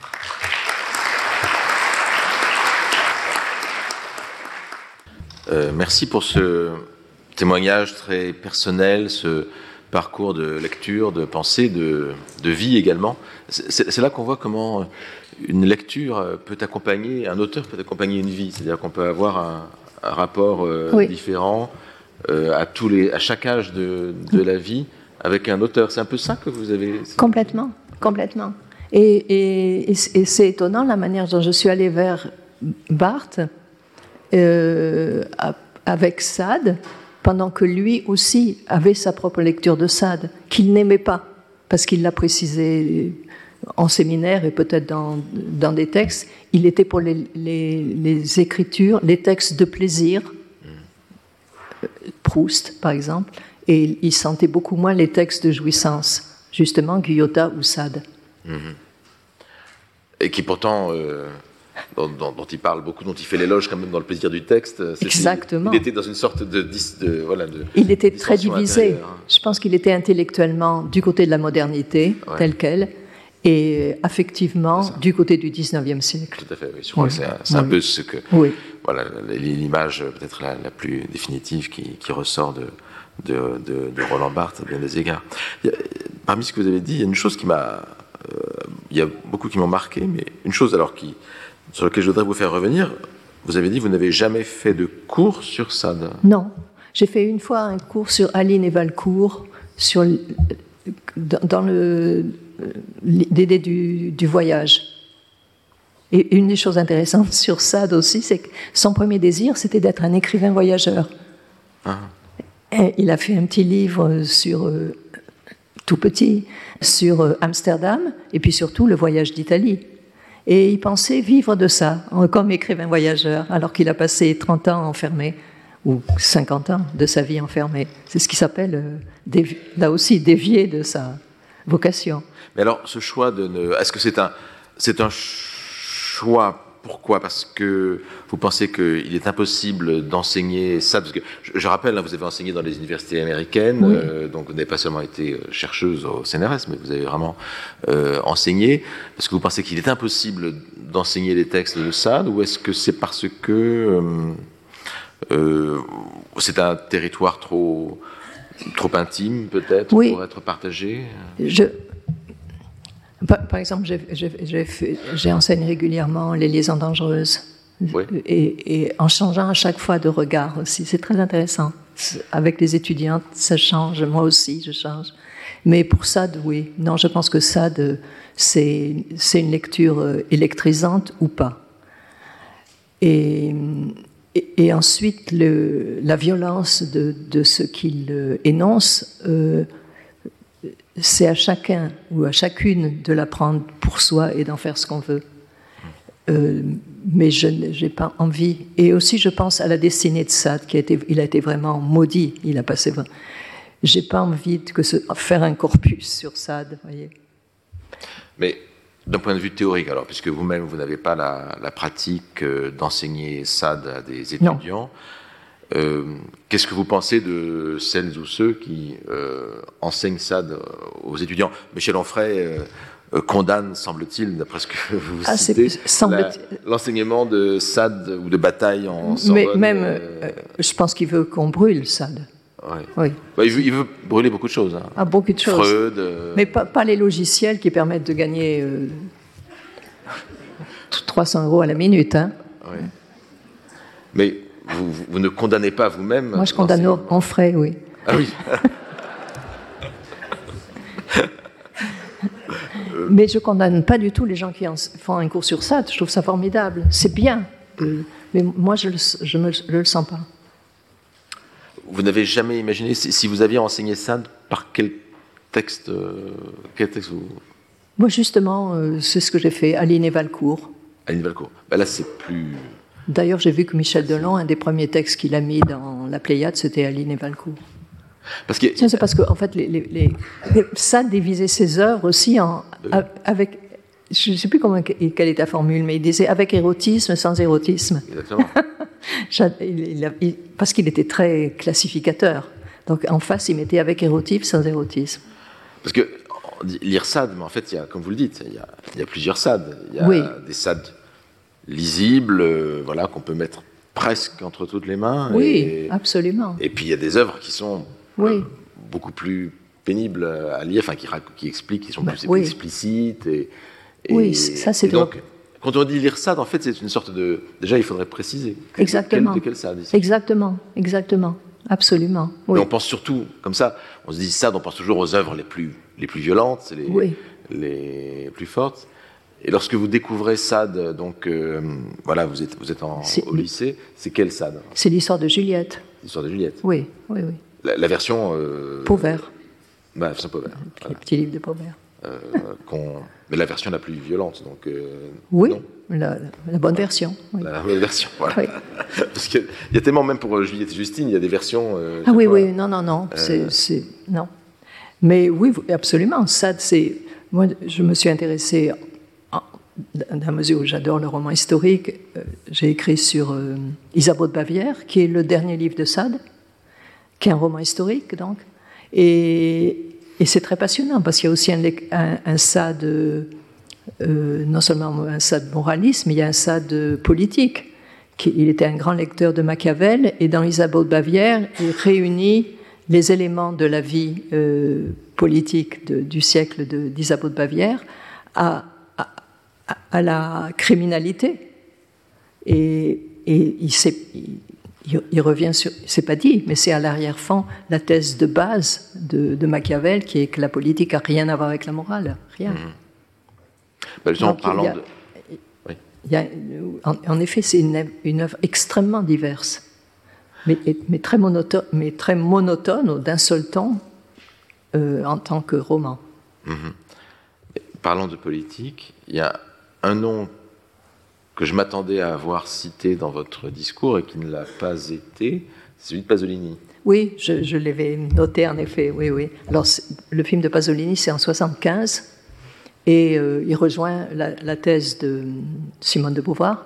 Euh, merci pour ce témoignage très personnel, ce parcours de lecture, de pensée, de, de vie également. C'est, c'est là qu'on voit comment une lecture peut accompagner, un auteur peut accompagner une vie. C'est-à-dire qu'on peut avoir un, un rapport euh, oui. différent euh, à, tous les, à chaque âge de, de la vie avec un auteur. C'est un peu ça que vous avez... Complètement, complètement. Et, et, et c'est étonnant la manière dont je suis allée vers Barthes, Euh, avec Sade, pendant que lui aussi avait sa propre lecture de Sade, qu'il n'aimait pas, parce qu'il l'a précisé en séminaire et peut-être dans, dans des textes, il était pour les, les, les écritures, les textes de plaisir, Proust par exemple, et il sentait beaucoup moins les textes de jouissance, justement Guyotat ou Sade. Mmh. Et qui pourtant... Euh... Dont, dont, dont il parle beaucoup, dont il fait l'éloge quand même dans le plaisir du texte. Exactement. Il était dans une sorte de... de, voilà, de il était très divisé. Je pense qu'il était intellectuellement du côté de la modernité, ouais. telle qu'elle, et affectivement du côté du dix-neuvième siècle. Tout à fait, oui. Je crois oui. que c'est, un, c'est oui. un peu ce que... Oui. Voilà, l'image peut-être la, la plus définitive qui, qui ressort de, de, de, de Roland Barthes à bien des égards. Il y a, parmi ce que vous avez dit, il y a une chose qui m'a... Euh, il y a beaucoup qui m'ont marqué, mais une chose alors qui... sur lequel je voudrais vous faire revenir, vous avez dit que vous n'avez jamais fait de cours sur Sade. Non, j'ai fait une fois un cours sur Aline et Valcourt, sur, dans le, l'idée du, du voyage. Et une des choses intéressantes sur Sade aussi, c'est que son premier désir, c'était d'être un écrivain voyageur. Ah. Et il a fait un petit livre sur, euh, tout petit, sur euh, Amsterdam, et puis surtout le voyage d'Italie. Et il pensait vivre de ça, comme écrivain voyageur, alors qu'il a passé trente ans enfermé, ou cinquante ans de sa vie enfermée. C'est ce qui s'appelle, euh, dévi- là aussi, dévier de sa vocation. Mais alors, ce choix de ne... Est-ce que c'est un, c'est un choix... Pourquoi ? Parce que vous pensez qu'il est impossible d'enseigner ça, parce que je, je rappelle, hein, vous avez enseigné dans les universités américaines, oui. euh, donc vous n'avez pas seulement été chercheuse au C N R S, mais vous avez vraiment euh, enseigné. Est-ce que vous pensez qu'il est impossible d'enseigner les textes de Sade, ou est-ce que c'est parce que euh, euh, c'est un territoire trop, trop intime, peut-être, oui. pour être partagé ? Je... Par, par exemple, j'ai, j'ai, j'ai fait, j'enseigne régulièrement les liaisons dangereuses. Oui. Et, et en changeant à chaque fois de regard aussi. C'est très intéressant. Avec les étudiantes, ça change. Moi aussi, je change. Mais pour Sade, oui. Non, je pense que Sade, c'est, c'est une lecture électrisante ou pas. Et, et, et ensuite, le, la violence de, de ce qu'il énonce... Euh, c'est à chacun ou à chacune de l'apprendre pour soi et d'en faire ce qu'on veut. Euh, mais je n'ai pas envie. Et aussi, je pense à la destinée de Sade, qui a été, il a été vraiment maudit. Il a passé. J'ai pas envie de que ce, faire un corpus sur Sade, voyez. Mais d'un point de vue théorique, alors, puisque vous-même vous n'avez pas la, la pratique d'enseigner Sade à des étudiants. Non. Euh, qu'est-ce que vous pensez de celles ou ceux qui euh, enseignent Sade aux étudiants ? Michel Onfray euh, euh, condamne, semble-t-il, d'après ce que vous ah, citez, la, l'enseignement de Sade ou de Bataille en Sorbonne. Mais même, euh, je pense qu'il veut qu'on brûle Sade. Ouais. Oui. Bah, il, veut, il veut brûler beaucoup de choses. Hein. Ah, beaucoup de choses. Freud. Euh... Mais pas, pas les logiciels qui permettent de gagner euh, trois cents euros à la minute. Hein. Oui. Mais Vous, vous, vous ne condamnez pas vous-même ? Moi, je condamne Onfray, oui. Ah oui. Mais je ne condamne pas du tout les gens qui en font un cours sur Sade. Je trouve ça formidable. C'est bien. Euh, mais moi, je ne le, le sens pas. Vous n'avez jamais imaginé, si, si vous aviez enseigné Sade, par quel texte, euh, quel texte vous... Moi, justement, euh, c'est ce que j'ai fait, Aline et Valcourt. Aline Valcourt. Ben là, c'est plus... D'ailleurs, j'ai vu que Michel Delon, un des premiers textes qu'il a mis dans la Pléiade, c'était Aline et Valcourt. Parce que... C'est parce qu'en en fait, les, les, les, Sade divisait ses œuvres aussi en, oui. avec... Je ne sais plus comment, quelle est ta formule, mais il disait avec érotisme, sans érotisme. Exactement. il, il a, il, parce qu'il était très classificateur. Donc en face, il mettait avec érotisme, sans érotisme. Parce que on dit lire Sade, mais en fait, il y a, comme vous le dites, il y a, il y a plusieurs Sades. Il y a oui. des Sades lisibles, euh, voilà, qu'on peut mettre presque entre toutes les mains. Oui, et, absolument. Et puis il y a des œuvres qui sont oui. euh, beaucoup plus pénibles à lire, enfin qui, qui expliquent, qui sont bah, plus oui. explicites. Et, et, oui, ça c'est donc. Drôle. Quand on dit lire Sade, en fait, c'est une sorte de... Déjà, il faudrait préciser. Exactement. Quel, de quel Sade ici. Exactement, exactement, absolument. Oui. Mais on pense surtout, comme ça, on se dit Sade, on pense toujours aux œuvres les plus, les plus violentes, les, oui. les plus fortes. Et lorsque vous découvrez Sade, donc, euh, voilà, vous êtes, vous êtes en, au lycée, c'est quel Sade? C'est l'histoire de Juliette. L'histoire de Juliette. Oui, oui, oui. La, la version... Euh, Pauvert. Bah, la version Pauvert. Le voilà. petit livre de Pauvert. Euh, mais la version la plus violente, donc. Euh, oui, non. La, la bonne version. Oui. La bonne version, voilà. Oui. Parce qu'il y a tellement, même pour Juliette et Justine, il y a des versions. Euh, ah oui, fois, oui, non, non, non, euh... c'est, c'est, non. Mais oui, absolument. Sade, c'est. Moi, je me suis intéressée, en, dans la mesure où j'adore le roman historique, euh, j'ai écrit sur euh, Isabeau de Bavière, qui est le dernier livre de Sade, qui est un roman historique, donc. Et. Et c'est très passionnant parce qu'il y a aussi un, un, un Sade, euh, non seulement un Sade moraliste, mais il y a un Sade politique. Qui, il était un grand lecteur de Machiavel et dans Isabeau de Bavière, il réunit les éléments de la vie euh, politique de, du siècle de, d'Isabeau de Bavière à, à, à la criminalité. Et, et il s'est... Il, Il revient sur, c'est pas dit, mais c'est à l'arrière-fond la thèse de base de, de Machiavel qui est que la politique n'a rien à voir avec la morale, rien. Mmh. Ben, en parlant il y a, de... oui. il y a, en, en effet, c'est une, une œuvre extrêmement diverse, mais, mais, très, monotone, mais très monotone d'un seul ton euh, en tant que roman. Mmh. Parlant de politique, il y a un nom que je m'attendais à avoir cité dans votre discours et qui ne l'a pas été, c'est celui de Pasolini. Oui, je, je l'avais noté en effet, oui, oui. Alors, le film de Pasolini, c'est en soixante-quinze, et euh, il rejoint la, la thèse de Simone de Beauvoir.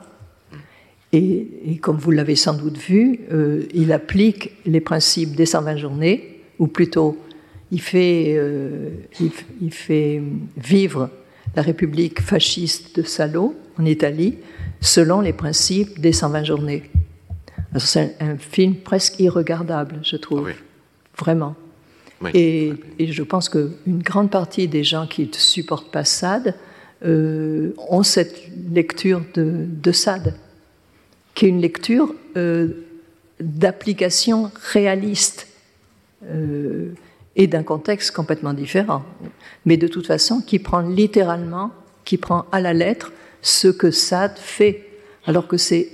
Et, et comme vous l'avez sans doute vu, euh, il applique les principes des cent vingt journées, ou plutôt, il fait, euh, il, il fait vivre la République fasciste de Salo, en Italie, selon les principes des cent vingt journées. Alors c'est un, un film presque irregardable, je trouve. Ah oui. Vraiment. Oui, et, et je pense qu'une grande partie des gens qui ne supportent pas Sade euh, ont cette lecture de, de Sade, qui est une lecture euh, d'application réaliste euh, et d'un contexte complètement différent. Mais de toute façon, qui prend littéralement, qui prend à la lettre ce que Sade fait, alors que c'est...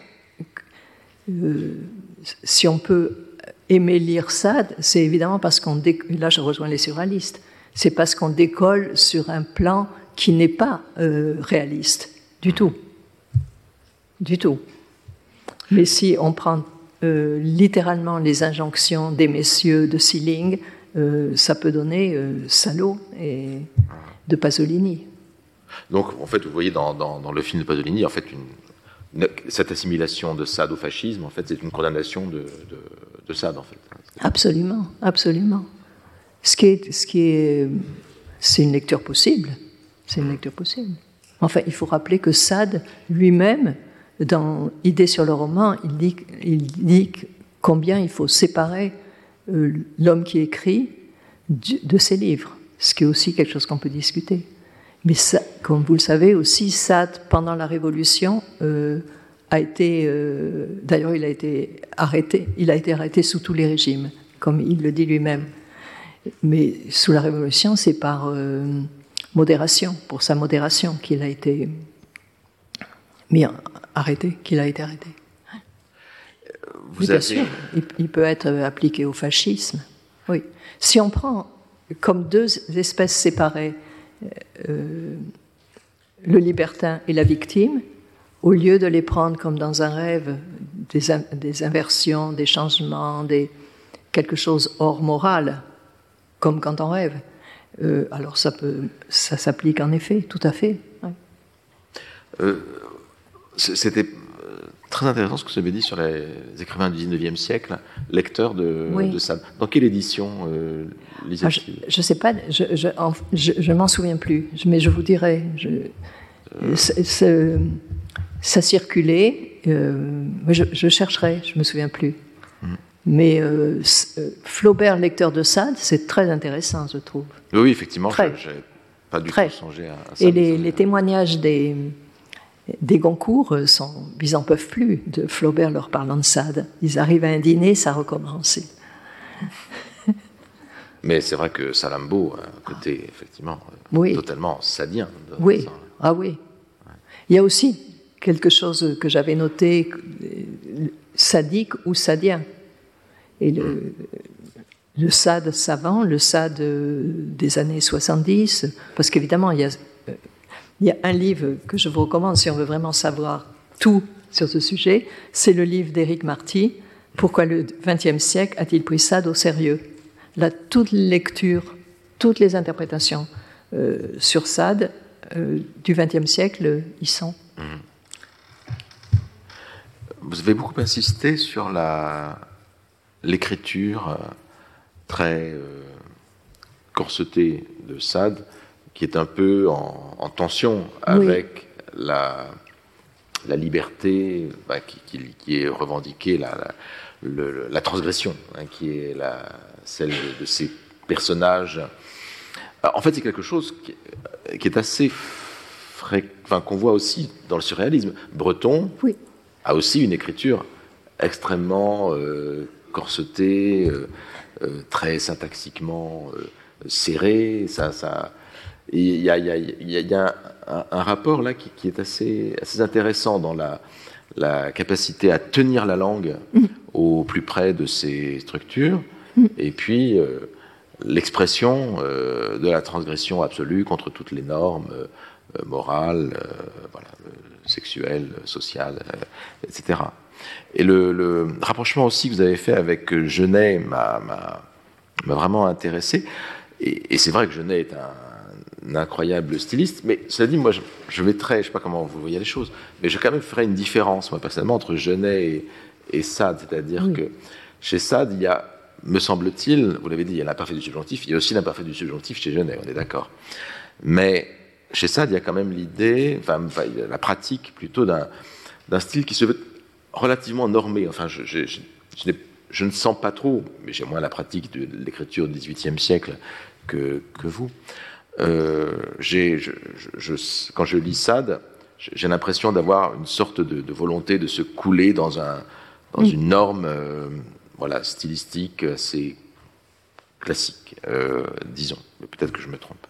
euh, si on peut aimer lire Sade, c'est évidemment parce qu'on... Dé... Là, je rejoins les surréalistes. C'est parce qu'on décolle sur un plan qui n'est pas euh, réaliste, du tout. Du tout. Mais si on prend euh, littéralement les injonctions des messieurs de Schelling, euh, ça peut donner euh, Salo et de Pasolini. Donc, en fait, vous voyez dans, dans, dans le film de Pasolini, en fait, une, une, cette assimilation de Sade au fascisme, en fait, c'est une condamnation de, de, de Sade, en fait. Absolument, absolument. Ce qui est, ce qui est, c'est une lecture possible. C'est une lecture possible. Enfin, il faut rappeler que Sade lui-même, dans Idées sur le roman, il dit, il dit combien il faut séparer euh, l'homme qui écrit du, de ses livres, ce qui est aussi quelque chose qu'on peut discuter. Mais ça, comme vous le savez aussi, Sade, pendant la Révolution, euh, a été... Euh, d'ailleurs, il a été arrêté. Il a été arrêté sous tous les régimes, comme il le dit lui-même. Mais sous la Révolution, c'est par, euh, modération, pour sa modération qu'il a été mis en, arrêté, qu'il a été arrêté. Vous oui, bien avez... sûr, il, il peut être appliqué au fascisme. Oui. Si on prend comme deux espèces séparées euh, le libertin et la victime, au lieu de les prendre comme dans un rêve, des, in, des inversions, des changements, des, quelque chose hors moral, comme quand on rêve, euh, alors ça, peut, ça s'applique en effet, tout à fait. Oui. Euh, c'était très intéressant ce que vous avez dit sur les écrivains du dix-neuvième siècle, lecteurs de, oui. de Sade. Dans quelle édition euh, lisait-il ? ah, Je ne sais pas, je, je, je, je m'en souviens plus, mais je vous dirai. Je, euh... c est, c est, ça circulait, euh, je, je chercherai, je ne me souviens plus. Mmh. Mais euh, Flaubert, lecteur de Sade, c'est très intéressant, je trouve. Oui, oui effectivement, je n'ai pas du très. tout songé à, à ça. Et les, les témoignages des, des Goncourt, sont, ils n'en peuvent plus de Flaubert leur parlant de Sade. Ils arrivent à un dîner, ça recommence. Mais c'est vrai que Salammbô a un côté, effectivement, oui. totalement sadien. Oui, ça. ah oui. Ouais. Il y a aussi quelque chose que j'avais noté, sadique ou sadien. Et le, le Sade savant, le Sade des années soixante-dix, parce qu'évidemment, il y a, il y a un livre que je vous recommande si on veut vraiment savoir tout sur ce sujet, c'est le livre d'Éric Marty, « Pourquoi le vingtième siècle a-t-il pris Sade au sérieux ?» Là, toutes les lectures, toutes les interprétations euh, sur Sade euh, du vingtième siècle y sont. Mmh. Vous avez beaucoup insisté sur la, l'écriture euh, très euh, corsetée de Sade, qui est un peu en, en tension avec oui. la, la liberté bah, qui, qui, qui est revendiquée, la, la, le, la transgression, hein, qui est la, celle de, de ces personnages. Alors, en fait, c'est quelque chose qui, qui est assez fré... enfin, qu'on voit aussi dans le surréalisme. Breton oui. a aussi une écriture extrêmement euh, corsetée, euh, euh, très syntaxiquement euh, serrée. Ça, ça... Il y a, il y a, il y a un, un rapport là qui, qui est assez, assez intéressant dans la, la capacité à tenir la langue mmh. au plus près de ces structures, mmh. et puis euh, l'expression euh, de la transgression absolue contre toutes les normes euh, morales, euh, voilà, euh, sexuelles, sociales, euh, et cetera. Et le, le rapprochement aussi que vous avez fait avec Genet m'a, m'a, m'a vraiment intéressé. Et, et c'est vrai que Genet est un un incroyable styliste, mais cela dit, moi, je, je mettrais, je ne sais pas comment vous voyez les choses, mais je quand même ferais une différence, moi, personnellement, entre Genet et, et Sade, c'est-à-dire oui. que chez Sade, il y a, me semble-t-il, vous l'avez dit, il y a l'imparfait du subjonctif, il y a aussi l'imparfait du subjonctif chez Genet, on est d'accord. Mais chez Sade, il y a quand même l'idée, enfin, enfin la pratique plutôt d'un, d'un style qui se veut relativement normé. Enfin, je, je, je, je, je ne sens pas trop, mais j'ai moins la pratique de l'écriture du dix-huitième siècle que, que vous. Euh, j'ai, je, je, je, quand je lis Sade, j'ai l'impression d'avoir une sorte de, de volonté de se couler dans, un, dans mmh. une norme euh, voilà, stylistique assez classique, euh, disons. Mais peut-être que je me trompe.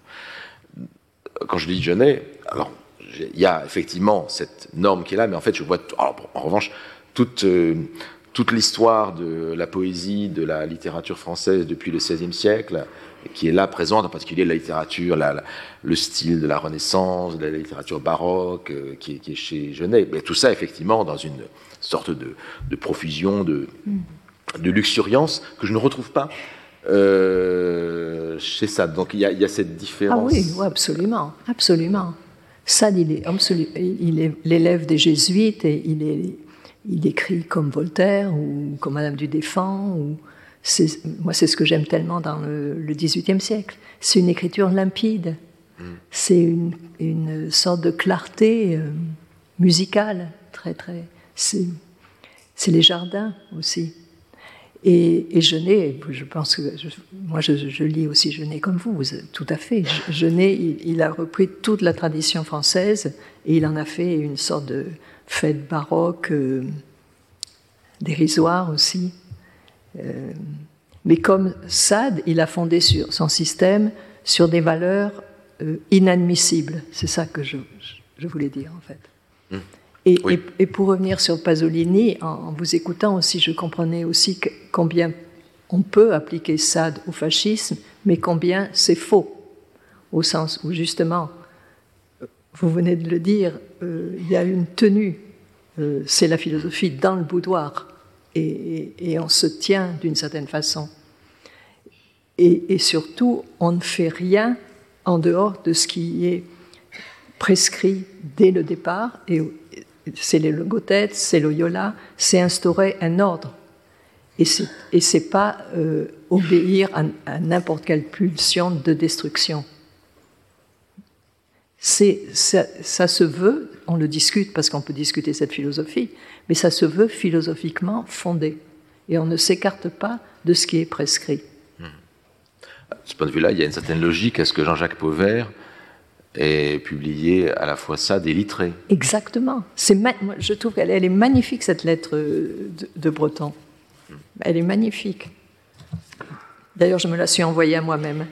Quand je lis Genet, alors il y a effectivement cette norme qui est là, mais en fait je vois, alors, en revanche, toute, euh, toute l'histoire de la poésie, de la littérature française depuis le seizième siècle, qui est là présente, en particulier la littérature, la, la, le style de la Renaissance, de la littérature baroque, euh, qui, est, qui est chez Genet. Mais tout ça, effectivement, dans une sorte de, de profusion, de, de luxuriance, que je ne retrouve pas euh, chez Sade. Donc il y, y a cette différence. Ah oui, oui, absolument, absolument. Sade, il est, absolu, il est l'élève des jésuites et il, est, il écrit comme Voltaire ou comme Madame du Deffand ou... C'est, moi, c'est ce que j'aime tellement dans le, le dix-huitième siècle. C'est une écriture limpide. Mmh. C'est une, une sorte de clarté euh, musicale, très, très. C'est, c'est les jardins aussi. Et, et Genet, je pense que. Je, moi, je, je lis aussi Genet comme vous, tout à fait. Genet, il, il a repris toute la tradition française et il en a fait une sorte de fête baroque, euh, dérisoire aussi. Euh, mais comme Sade, il a fondé sur son système sur des valeurs euh, inadmissible. C'est ça que je, je voulais dire, en fait. Mmh. Et, Oui. et, et pour revenir sur Pasolini, en, en vous écoutant aussi, je comprenais aussi que, combien on peut appliquer Sade au fascisme, mais combien c'est faux, au sens où, justement, vous venez de le dire, euh, il y a une tenue, euh, c'est la philosophie dans le boudoir, et, et, et on se tient d'une certaine façon. Et, et surtout, on ne fait rien en dehors de ce qui est prescrit dès le départ, et c'est les logothètes, c'est Loyola, c'est instaurer un ordre. Et c'est, et c'est pas euh, obéir à, à n'importe quelle pulsion de destruction. C'est, ça, ça se veut, on le discute parce qu'on peut discuter cette philosophie, mais ça se veut philosophiquement fondé. Et on ne s'écarte pas de ce qui est prescrit. De ce point de vue-là, il y a une certaine logique à ce que Jean-Jacques Pauvert ait publié à la fois Sade et Littré. Exactement. C'est ma- moi, je trouve qu'elle elle est magnifique, cette lettre de, de Breton. Elle est magnifique. D'ailleurs, je me la suis envoyée à moi-même.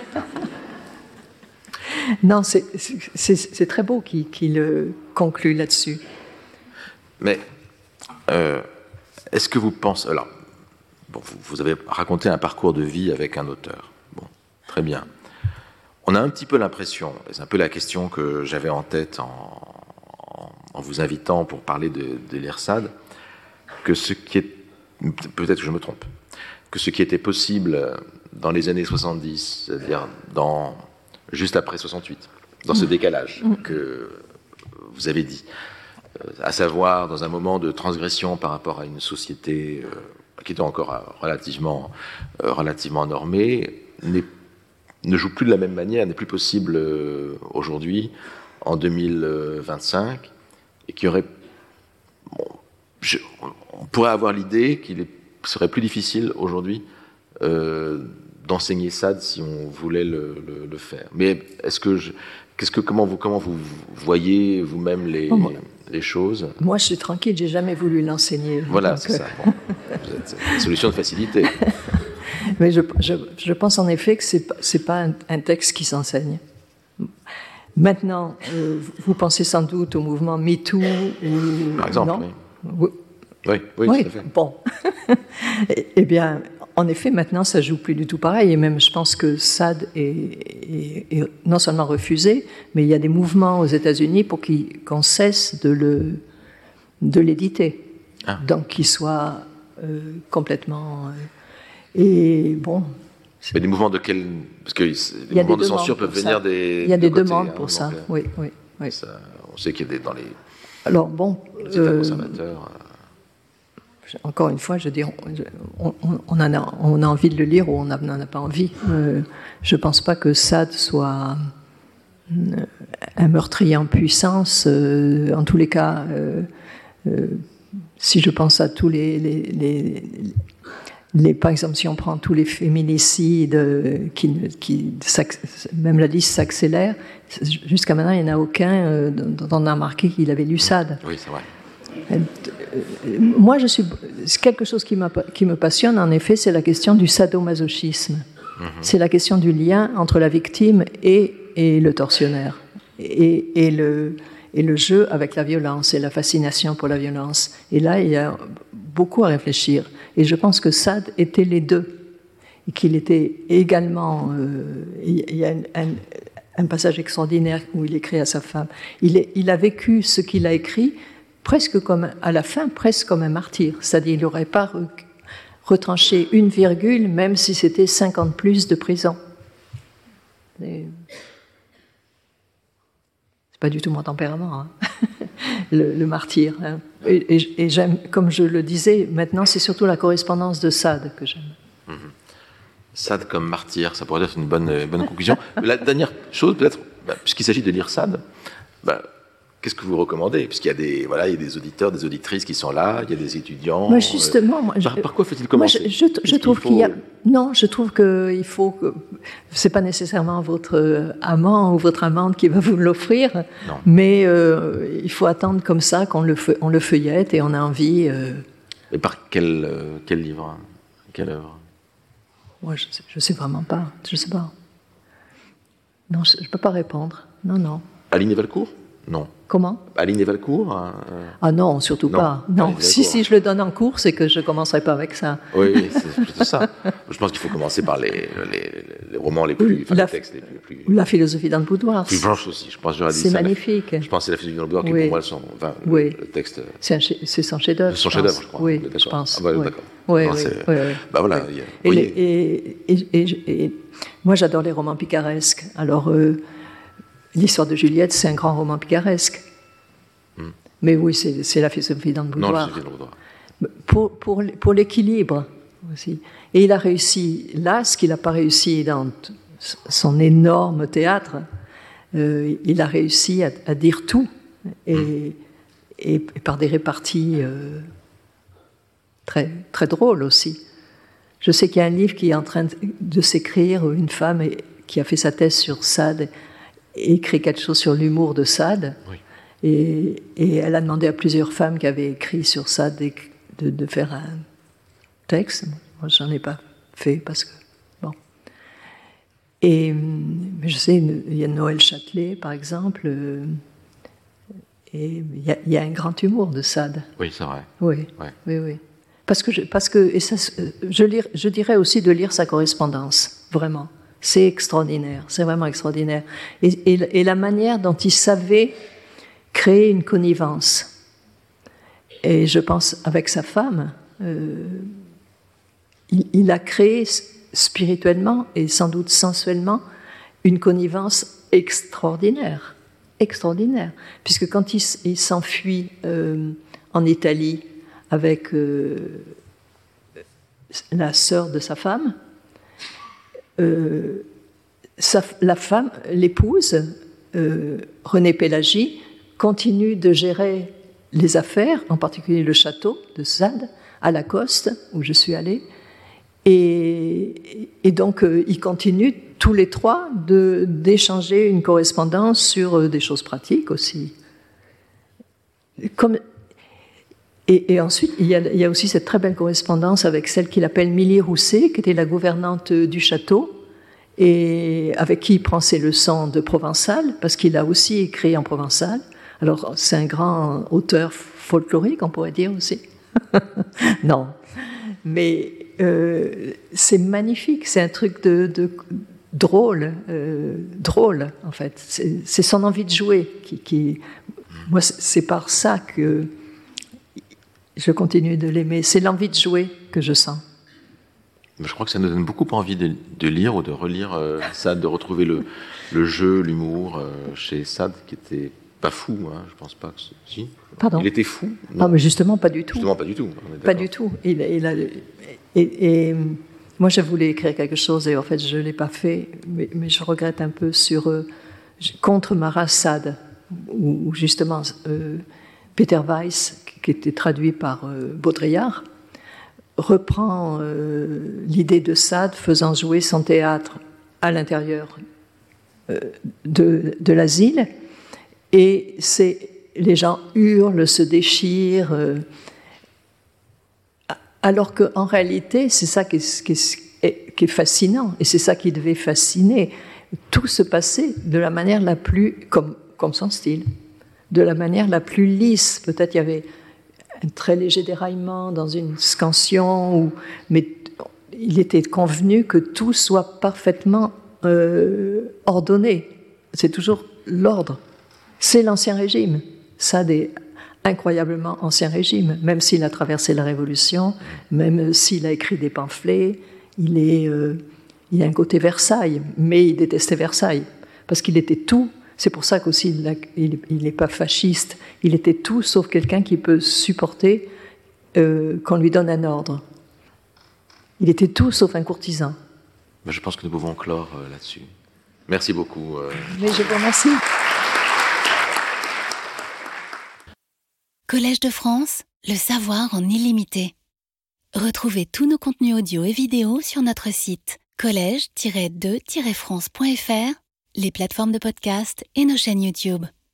Non, c'est, c'est, c'est très beau qu'il, qu'il conclut là-dessus. Mais euh, est-ce que vous pensez... Alors, bon, vous, vous avez raconté un parcours de vie avec un auteur. Bon, très bien. On a un petit peu l'impression, et c'est un peu la question que j'avais en tête en, en, en vous invitant pour parler de, de lire Sade, que ce qui est... Peut-être que je me trompe. Que ce qui était possible dans les années soixante-dix, c'est-à-dire dans... juste après soixante-huit, dans ce décalage que vous avez dit, à savoir dans un moment de transgression par rapport à une société euh, qui était encore relativement, euh, relativement normée, n'est, ne joue plus de la même manière, n'est plus possible euh, aujourd'hui, en deux mille vingt-cinq, et qui aurait... Bon, je, on pourrait avoir l'idée qu'il est, serait plus difficile aujourd'hui euh, d'enseigner Sade si on voulait le, le, le faire. Mais est-ce que je, qu'est-ce que comment vous comment vous voyez vous-même les, oh, moi, les choses? Moi, je suis tranquille, j'ai jamais voulu l'enseigner. Voilà, donc, c'est ça. Bon, vous êtes une solution de facilité. Mais je, je, je pense en effet que c'est c'est pas un, un texte qui s'enseigne. Maintenant, euh, vous pensez sans doute au mouvement MeToo ou par exemple. Non oui. Oui, oui, oui, tout à fait. Bon. eh, eh bien, en effet, maintenant, ça joue plus du tout pareil. Et même, je pense que Sade est, est, est non seulement refusé, mais il y a des mouvements aux États-Unis pour qu'il, qu'on cesse de, le, de l'éditer. Ah. Donc, qu'il soit euh, complètement... Euh, et bon... Mais des mouvements de quel... Parce que les mouvements de censure peuvent venir des... Il y a des de côté, demandes hein, pour ça, euh, oui, oui. oui. Ça, on sait qu'il y a des... Dans les... Alors, bon... Les États euh, conservateurs... Encore une fois, je dis, on, on, on, en a, on a envie de le lire ou on n'en a pas envie. Euh, je ne pense pas que Sade soit un meurtrier en puissance. Euh, en tous les cas, euh, euh, si je pense à tous les, les, les, les... Par exemple, si on prend tous les féminicides, qui, qui, même la liste s'accélère, jusqu'à maintenant, il n'y en a aucun euh, dont on a remarqué qu'il avait lu Sade. Oui, c'est vrai. Moi, je suis quelque chose qui, qui me passionne, en effet, c'est la question du sadomasochisme. Mm-hmm. C'est la question du lien entre la victime et, et le tortionnaire, et, et, le, et le jeu avec la violence, et la fascination pour la violence. Et là, il y a beaucoup à réfléchir. Et je pense que Sade était les deux, et qu'il était également... Euh, il y a un, un, un passage extraordinaire où il écrit à sa femme. Il, est, il a vécu ce qu'il a écrit presque comme, à la fin, presque comme un martyr. C'est-à-dire qu'il n'aurait pas re, retranché une virgule, même si c'était cinquante plus de prison. Et c'est pas du tout mon tempérament, hein. le, le martyr. Hein. Et, et, et j'aime, comme je le disais, maintenant, c'est surtout la correspondance de Sade que j'aime. Mmh. Sade comme martyr, ça pourrait être une bonne, une bonne conclusion. La dernière chose, peut-être, bah, puisqu'il s'agit de lire Sade, bah, qu'est-ce que vous recommandez? Puisqu'il y a des, voilà, il y a des auditeurs, des auditrices qui sont là, il y a des étudiants. Moi, justement, euh, moi, par, par quoi faut-il commencer? Moi, je, je, je trouve qu'il, qu'il y a. Non, je trouve qu'il faut que. C'est pas nécessairement votre amant ou votre amante qui va vous l'offrir, non. mais euh, il faut attendre comme ça qu'on le, fe, on le feuillette et on a envie. Euh... Et par quel, euh, quel livre? Quelle œuvre? Moi, je sais, je sais vraiment pas. Je sais pas. Non, je ne peux pas répondre. Non, non. Aline et Valcourt? Non. Comment? Aline et Valcourt euh... Ah non, surtout non. pas. Non, Aline si, si je le donne en cours, c'est que je ne commencerai pas avec ça. Oui, c'est plutôt ça. Je pense qu'il faut commencer par les, les, les romans les plus... Enfin, la, les textes les plus, plus... La philosophie dans le boudoir. Plus blanche aussi, je pense que j'aurais dit c'est ça. Magnifique. La, je pense que c'est la philosophie dans le boudoir qui, oui. pour moi, son, enfin, oui. le, le texte... C'est, un, c'est son chef-d'œuvre. C'est son chef-d'œuvre, je crois. Oui, je pense. Ah bah, oui. D'accord. Oui, non, oui, c'est... oui, oui. Bah voilà. Oui. Il y a... et, oui. les, et, et, et, et moi, j'adore les romans picaresques. Alors, euh, l'histoire de Juliette, c'est un grand roman picaresque. Hmm. Mais oui, c'est, c'est la philosophie dans le boudoir. Non, la philosophie dans le boudoir. Pour, pour, pour l'équilibre aussi. Et il a réussi là ce qu'il n'a pas réussi dans t- son énorme théâtre. Euh, il a réussi à, à dire tout et, mmh. et, et par des réparties euh, très, très drôles aussi. Je sais qu'il y a un livre qui est en train de, de s'écrire, une femme qui a fait sa thèse sur Sade et écrit quelque chose sur l'humour de Sade. Oui. Et, et elle a demandé à plusieurs femmes qui avaient écrit sur Sade de, de, de faire un texte. Moi, j'en ai pas fait parce que bon. Et mais je sais, il y a Noël Châtelet, par exemple, euh, et il y, a, il y a un grand humour de Sade. Oui, c'est vrai. Oui, ouais. oui, oui. Parce que, je, parce que et ça, je, lire, je dirais aussi de lire sa correspondance, vraiment. C'est extraordinaire, c'est vraiment extraordinaire. Et, et, et la manière dont il savait créer une connivence. Et je pense, avec sa femme, euh, il, il a créé spirituellement et sans doute sensuellement une connivence extraordinaire, extraordinaire. Puisque quand il, il s'enfuit euh, en Italie avec euh, la sœur de sa femme, euh, sa, la femme, l'épouse, euh, Renée Pélagie, continue de gérer les affaires, en particulier le château de Sade, à Lacoste, où je suis allée. Et, et donc, euh, ils continuent tous les trois de, d'échanger une correspondance sur euh, des choses pratiques aussi. Comme, et, et ensuite, il y, a, il y a aussi cette très belle correspondance avec celle qu'il appelle Milly Rousset, qui était la gouvernante du château, et avec qui il prend ses leçons de provençal, parce qu'il a aussi écrit en provençal. Alors, c'est un grand auteur folklorique, on pourrait dire aussi. Non. Mais euh, c'est magnifique, c'est un truc de, de drôle, euh, drôle, en fait. C'est, c'est son envie de jouer qui... qui moi, c'est par ça que je continue de l'aimer. C'est l'envie de jouer que je sens. Je crois que ça nous donne beaucoup envie de, de lire ou de relire euh, Sade, de retrouver le, le jeu, l'humour euh, chez Sade, qui était pas fou, hein, je pense pas que c'est... Si. Pardon. Il était fou. Non, mais justement pas du tout. Justement pas du tout. Pas du tout. Il, il a, et, et moi, je voulais écrire quelque chose et en fait, je l'ai pas fait, mais, mais je regrette un peu sur euh, contre Marat Sade, où, où justement euh, Peter Weiss, qui était traduit par euh, Baudrillard, reprend euh, l'idée de Sade faisant jouer son théâtre à l'intérieur euh, de, de l'asile, et c'est, les gens hurlent, se déchirent, euh, alors qu'en réalité, c'est ça qui est, qui, est, qui est fascinant, et c'est ça qui devait fasciner. Tout se passait de la manière la plus, comme, comme son style, de la manière la plus lisse. Peut-être il y avait un très léger déraillement dans une scansion, ou, mais il était convenu que tout soit parfaitement euh, ordonné. C'est toujours l'ordre. C'est l'Ancien Régime. Sade est incroyablement Ancien Régime, même s'il a traversé la Révolution, même s'il a écrit des pamphlets, il, est, euh, il a un côté Versailles, mais il détestait Versailles, parce qu'il était tout. C'est pour ça qu'aussi il n'est pas fasciste. Il était tout sauf quelqu'un qui peut supporter euh, qu'on lui donne un ordre. Il était tout sauf un courtisan. Je pense que nous pouvons clore euh, là-dessus. Merci beaucoup. Euh... Mais je vous remercie. Collège de France, le savoir en illimité. Retrouvez tous nos contenus audio et vidéo sur notre site collège tiret de tiret france point f r, les plateformes de podcast et nos chaînes YouTube.